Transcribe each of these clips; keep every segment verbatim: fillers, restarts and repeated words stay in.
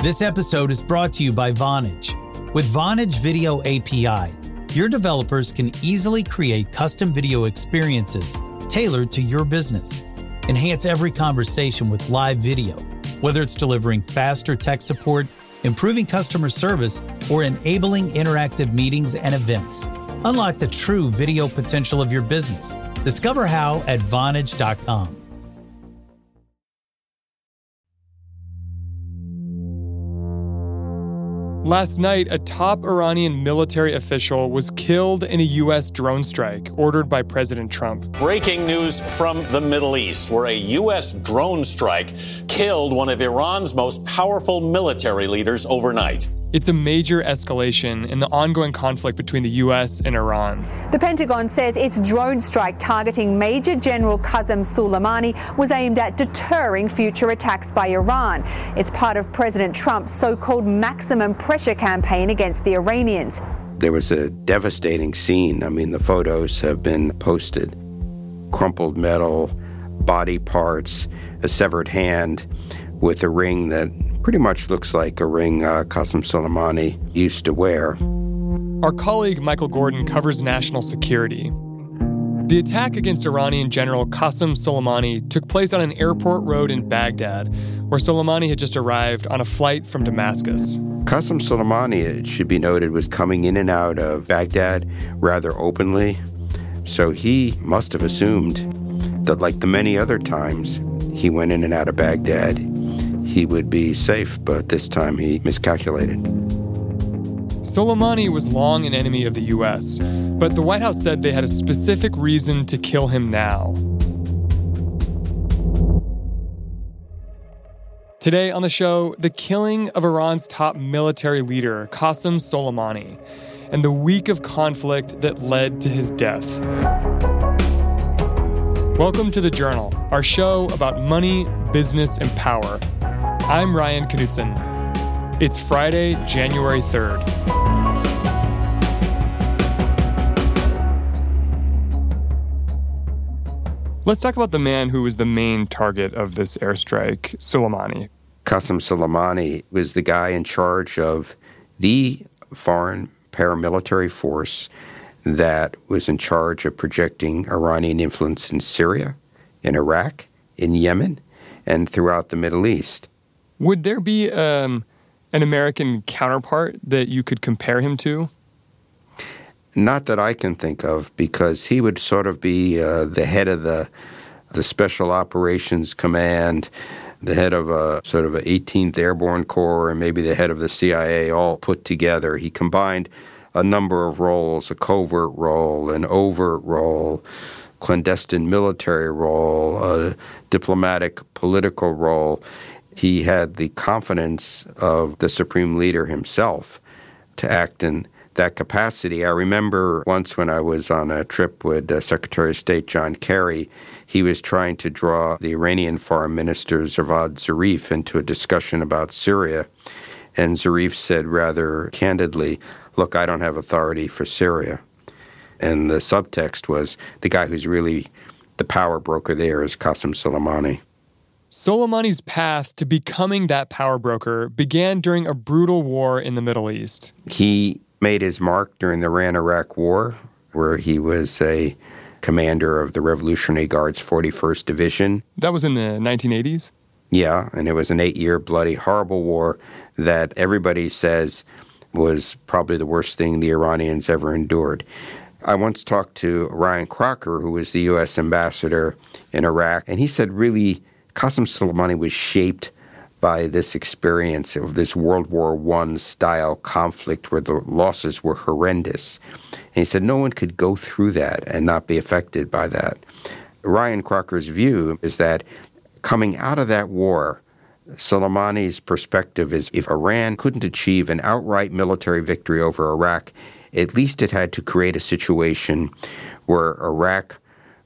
This episode is brought to you by Vonage. With Vonage Video A P I, your developers can easily create custom video experiences tailored to your business. Enhance every conversation with live video, whether it's delivering faster tech support, improving customer service, or enabling interactive meetings and events. Unlock the true video potential of your business. Discover how at Vonage dot com. Last night, a top Iranian military official was killed in a U S drone strike ordered by President Trump. Breaking news from the Middle East, where a U S drone strike killed one of Iran's most powerful military leaders overnight. It's a major escalation in the ongoing conflict between the U S and Iran. The Pentagon says its drone strike targeting Major General Qasem Soleimani was aimed at deterring future attacks by Iran. It's part of President Trump's so-called maximum pressure campaign against the Iranians. There was a devastating scene. I mean, the photos have been posted. Crumpled metal, body parts, a severed hand with a ring that pretty much looks like a ring uh, Qasem Soleimani used to wear. Our colleague Michael Gordon covers national security. The attack against Iranian General Qasem Soleimani took place on an airport road in Baghdad, where Soleimani had just arrived on a flight from Damascus. Qasem Soleimani, it should be noted, was coming in and out of Baghdad rather openly, so he must have assumed that, like the many other times he went in and out of Baghdad, he would be safe, but this time he miscalculated. Soleimani was long an enemy of the U S, but the White House said they had a specific reason to kill him now. Today on the show, the killing of Iran's top military leader, Qasem Soleimani, and the week of conflict that led to his death. Welcome to The Journal, our show about money, business, and power. I'm Ryan Knutson. It's Friday, January third. Let's talk about the man who was the main target of this airstrike, Soleimani. Qasem Soleimani was the guy in charge of the foreign paramilitary force that was in charge of projecting Iranian influence in Syria, in Iraq, in Yemen, and throughout the Middle East. Would there be um, an American counterpart that you could compare him to? Not that I can think of, because he would sort of be uh, the head of the the Special Operations Command, the head of a sort of an eighteenth Airborne Corps, and maybe the head of the C I A all put together. He combined a number of roles, a covert role, an overt role, clandestine military role, a diplomatic political role. He had the confidence of the supreme leader himself to act in that capacity. I remember once when I was on a trip with uh, Secretary of State John Kerry, he was trying to draw the Iranian Foreign Minister Javad Zarif into a discussion about Syria. And Zarif said rather candidly, look, I don't have authority for Syria. And the subtext was the guy who's really the power broker there is Qasem Soleimani. Soleimani's path to becoming that power broker began during a brutal war in the Middle East. He made his mark during the Iran-Iraq War, where he was a commander of the Revolutionary Guard's forty-first Division. That was in the nineteen eighties? Yeah, and it was an eight-year bloody, horrible war that everybody says was probably the worst thing the Iranians ever endured. I once talked to Ryan Crocker, who was the U S ambassador in Iraq, and he said really Qasem Soleimani was shaped by this experience of this World War One style conflict where the losses were horrendous. And he said no one could go through that and not be affected by that. Ryan Crocker's view is that coming out of that war, Soleimani's perspective is if Iran couldn't achieve an outright military victory over Iraq, at least it had to create a situation where Iraq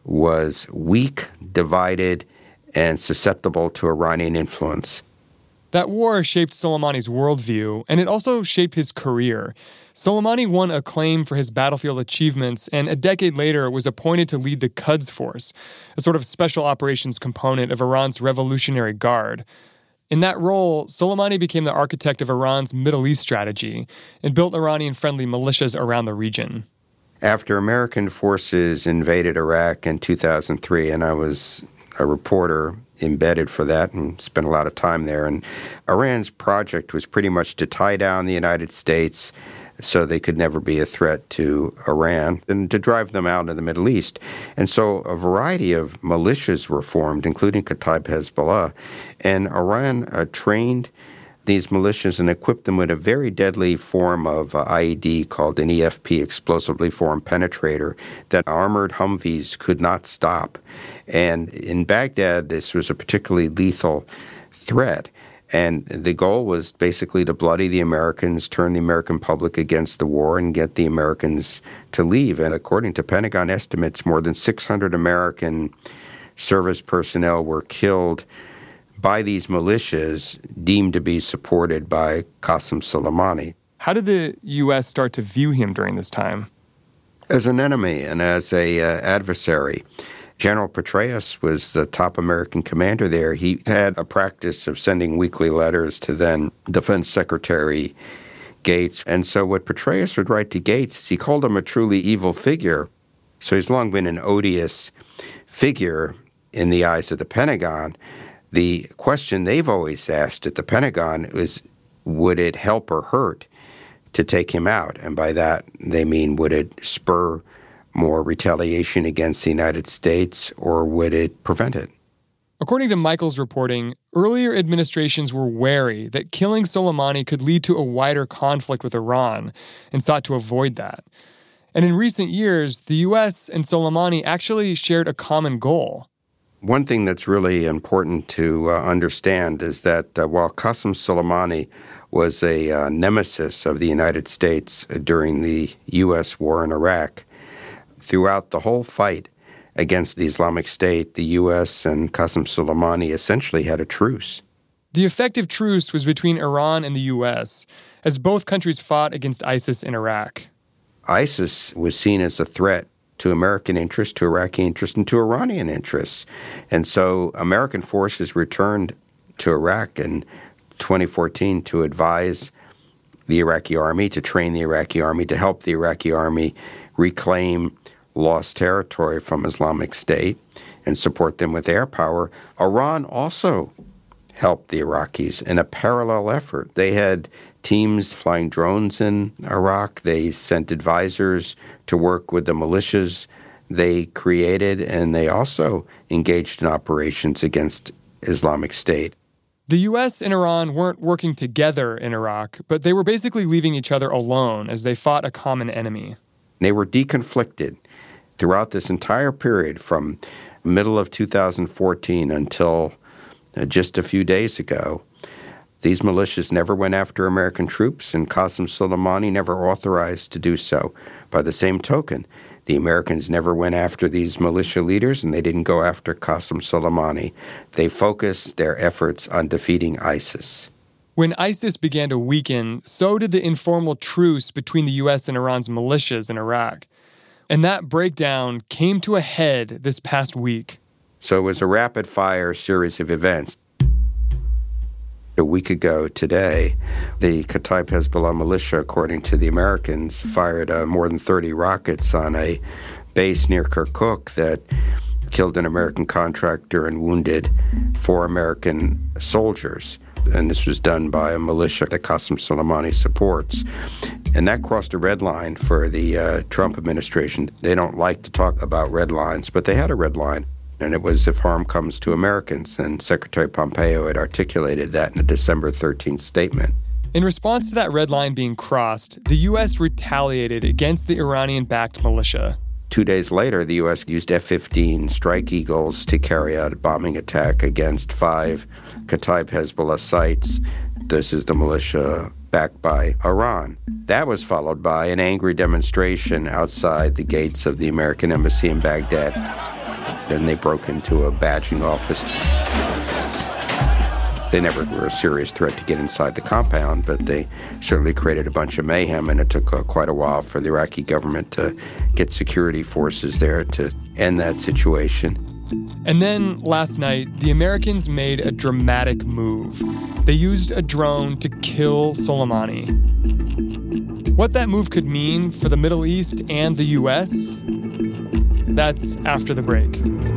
was weak, divided, and susceptible to Iranian influence. That war shaped Soleimani's worldview, and it also shaped his career. Soleimani won acclaim for his battlefield achievements, and a decade later was appointed to lead the Quds Force, a sort of special operations component of Iran's Revolutionary Guard. In that role, Soleimani became the architect of Iran's Middle East strategy and built Iranian-friendly militias around the region. After American forces invaded Iraq in two thousand three, and I was a reporter embedded for that and spent a lot of time there, and Iran's project was pretty much to tie down the United States so they could never be a threat to Iran, and to drive them out into the Middle East. And so a variety of militias were formed, including Kataib Hezbollah, and Iran uh, trained these militias and equipped them with a very deadly form of uh, I E D called an E F P, explosively formed penetrator, that armored Humvees could not stop. And in Baghdad, this was a particularly lethal threat. And the goal was basically to bloody the Americans, turn the American public against the war, and get the Americans to leave. And according to Pentagon estimates, more than six hundred American service personnel were killed by these militias deemed to be supported by Qasem Soleimani. How did the U S start to view him during this time? As an enemy and as a uh, adversary. General Petraeus was the top American commander there. He had a practice of sending weekly letters to then Defense Secretary Gates. And so what Petraeus would write to Gates is he called him a truly evil figure. So he's long been an odious figure in the eyes of the Pentagon. The question they've always asked at the Pentagon is, would it help or hurt to take him out? And by that, they mean, would it spur more retaliation against the United States, or would it prevent it? According to Michael's reporting, earlier administrations were wary that killing Soleimani could lead to a wider conflict with Iran and sought to avoid that. And in recent years, the U S and Soleimani actually shared a common goal. One thing that's really important to uh, understand is that uh, while Qasem Soleimani was a uh, nemesis of the United States during the U S war in Iraq, throughout the whole fight against the Islamic State, the U S and Qasem Soleimani essentially had a truce. The effective truce was between Iran and the U S, as both countries fought against ISIS in Iraq. ISIS was seen as a threat to American interests, to Iraqi interests, and to Iranian interests. And so American forces returned to Iraq in twenty fourteen to advise the Iraqi army, to train the Iraqi army, to help the Iraqi army reclaim lost territory from Islamic State and support them with air power. Iran also helped the Iraqis in a parallel effort. They had teams flying drones in Iraq. They sent advisors to work with the militias they created, and they also engaged in operations against Islamic State. The U S and Iran weren't working together in Iraq, but they were basically leaving each other alone as they fought a common enemy. They were deconflicted throughout this entire period from middle of two thousand fourteen until uh, just a few days ago. These militias never went after American troops, and Qasem Soleimani never authorized to do so. By the same token, the Americans never went after these militia leaders, and they didn't go after Qasem Soleimani. They focused their efforts on defeating ISIS. When ISIS began to weaken, so did the informal truce between the U S and Iran's militias in Iraq. And that breakdown came to a head this past week. So it was a rapid-fire series of events. A week ago today, the Kataib Hezbollah militia, according to the Americans, fired uh, more than thirty rockets on a base near Kirkuk that killed an American contractor and wounded four American soldiers. And this was done by a militia that Qasem Soleimani supports. And that crossed a red line for the uh, Trump administration. They don't like to talk about red lines, but they had a red line. And it was if harm comes to Americans. And Secretary Pompeo had articulated that in a December thirteenth statement. In response to that red line being crossed, the U S retaliated against the Iranian-backed militia. Two days later, the U S used F fifteen Strike Eagles to carry out a bombing attack against five Kataib Hezbollah sites. This is the militia backed by Iran. That was followed by an angry demonstration outside the gates of the American embassy in Baghdad. Then they broke into a badging office. They never were a serious threat to get inside the compound, but they certainly created a bunch of mayhem, and it took uh, quite a while for the Iraqi government to get security forces there to end that situation. And then, last night, the Americans made a dramatic move. They used a drone to kill Soleimani. What that move could mean for the Middle East and the U S? That's after the break.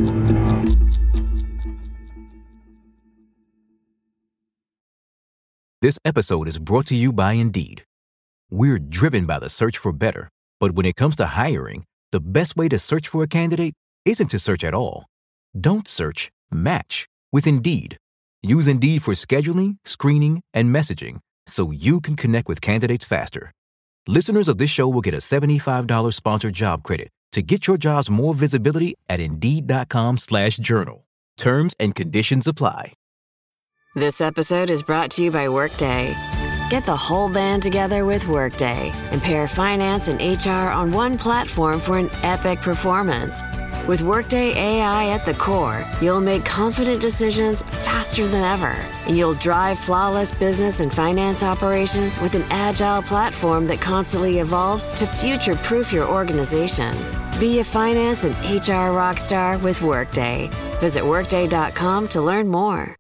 This episode is brought to you by Indeed. We're driven by the search for better, but when it comes to hiring, the best way to search for a candidate isn't to search at all. Don't search, match with Indeed. Use Indeed for scheduling, screening, and messaging so you can connect with candidates faster. Listeners of this show will get a seventy-five dollars sponsored job credit to get your jobs more visibility at Indeed.com slash journal. Terms and conditions apply. This episode is brought to you by Workday. Get the whole band together with Workday and pair finance and H R on one platform for an epic performance. With Workday A I at the core, you'll make confident decisions faster than ever, and you'll drive flawless business and finance operations with an agile platform that constantly evolves to future-proof your organization. Be a finance and H R rockstar with Workday. Visit workday dot com to learn more.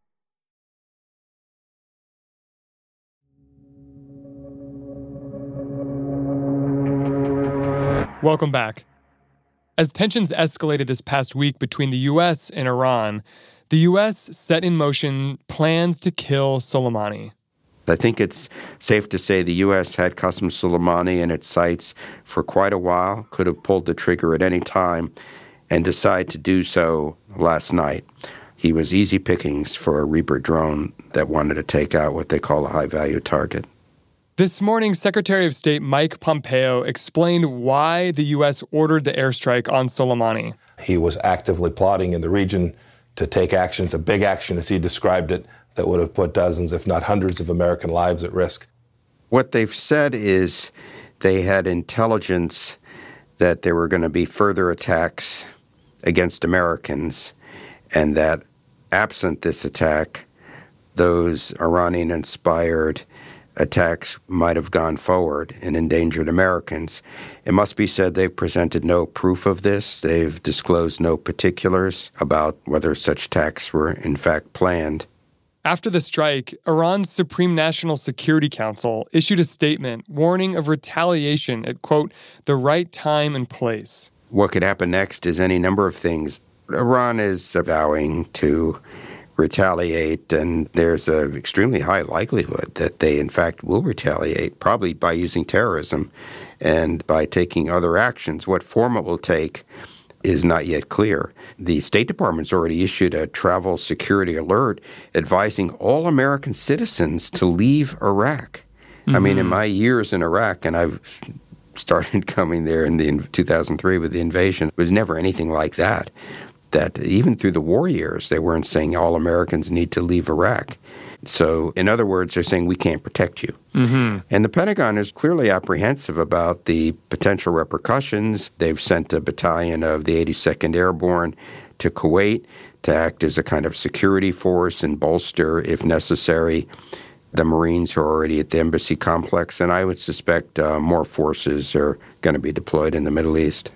Welcome back. As tensions escalated this past week between the U S and Iran, the U S set in motion plans to kill Soleimani. I think it's safe to say the U S had Qasem Soleimani in its sights for quite a while, could have pulled the trigger at any time, and decided to do so last night. He was easy pickings for a Reaper drone that wanted to take out what they call a high-value target. This morning, Secretary of State Mike Pompeo explained why the U S ordered the airstrike on Soleimani. He was actively plotting in the region to take actions, a big action as he described it, that would have put dozens, if not hundreds, of American lives at risk. What they've said is they had intelligence that there were going to be further attacks against Americans, and that absent this attack, those Iranian-inspired attacks might have gone forward and endangered Americans. It must be said they've presented no proof of this. They've disclosed no particulars about whether such attacks were in fact planned. After the strike, Iran's Supreme National Security Council issued a statement warning of retaliation at, quote, the right time and place. What could happen next is any number of things. Iran is vowing to retaliate, and there's an extremely high likelihood that they, in fact, will retaliate, probably by using terrorism and by taking other actions. What form it will take is not yet clear. The State Department's already issued a travel security alert advising all American citizens to leave Iraq. Mm-hmm. I mean, in my years in Iraq, and I've started coming there in, the, in two thousand three with the invasion, there was never anything like that. That even through the war years, they weren't saying all Americans need to leave Iraq. So, in other words, they're saying we can't protect you. Mm-hmm. And the Pentagon is clearly apprehensive about the potential repercussions. They've sent a battalion of the eighty-second Airborne to Kuwait to act as a kind of security force and bolster, if necessary, the Marines who are already at the embassy complex. And I would suspect uh, more forces are going to be deployed in the Middle East.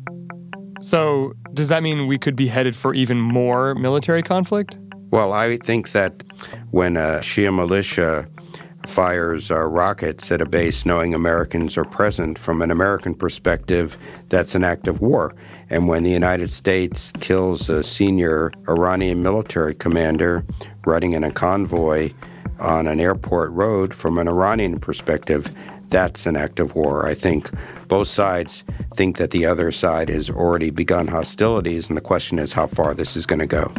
So, does that mean we could be headed for even more military conflict? Well, I think that when a Shia militia fires uh, rockets at a base knowing Americans are present, from an American perspective, that's an act of war. And when the United States kills a senior Iranian military commander riding in a convoy on an airport road, from an Iranian perspective, that's an act of war. I think both sides think that the other side has already begun hostilities, and the question is how far this is going to go.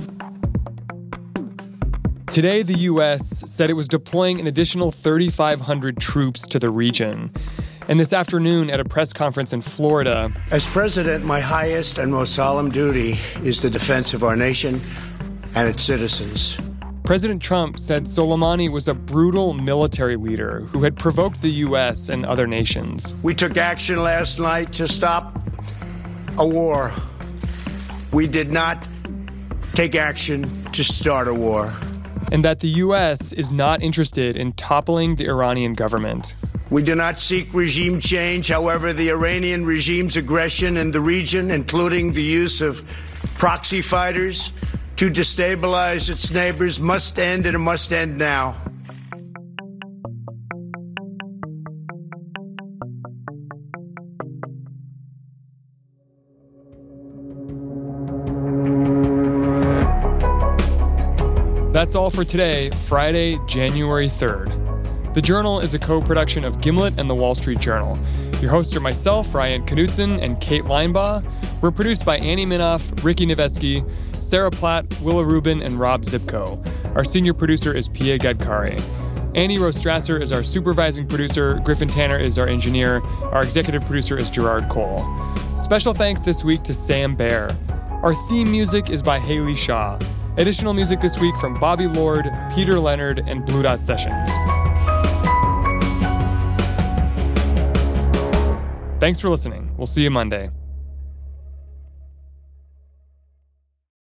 Today, the U S said it was deploying an additional thirty-five hundred troops to the region. And this afternoon at a press conference in Florida, as president, my highest and most solemn duty is the defense of our nation and its citizens. President Trump said Soleimani was a brutal military leader who had provoked the U S and other nations. We took action last night to stop a war. We did not take action to start a war. And that the U S is not interested in toppling the Iranian government. We do not seek regime change. However, the Iranian regime's aggression in the region, including the use of proxy fighters to destabilize its neighbors, must end, and it must end now. That's all for today, Friday, January third. The Journal is a co-production of Gimlet and The Wall Street Journal. Your hosts are myself, Ryan Knutson, and Kate Linebaugh. We're produced by Annie Minoff, Ricky Novetsky, Sarah Platt, Willa Rubin, and Rob Zipko. Our senior producer is Pia Gadkari. Annie Rostrasser is our supervising producer. Griffin Tanner is our engineer. Our executive producer is Gerard Cole. Special thanks this week to Sam Baer. Our theme music is by Haley Shaw. Additional music this week from Bobby Lord, Peter Leonard, and Blue Dot Sessions. Thanks for listening. We'll see you Monday.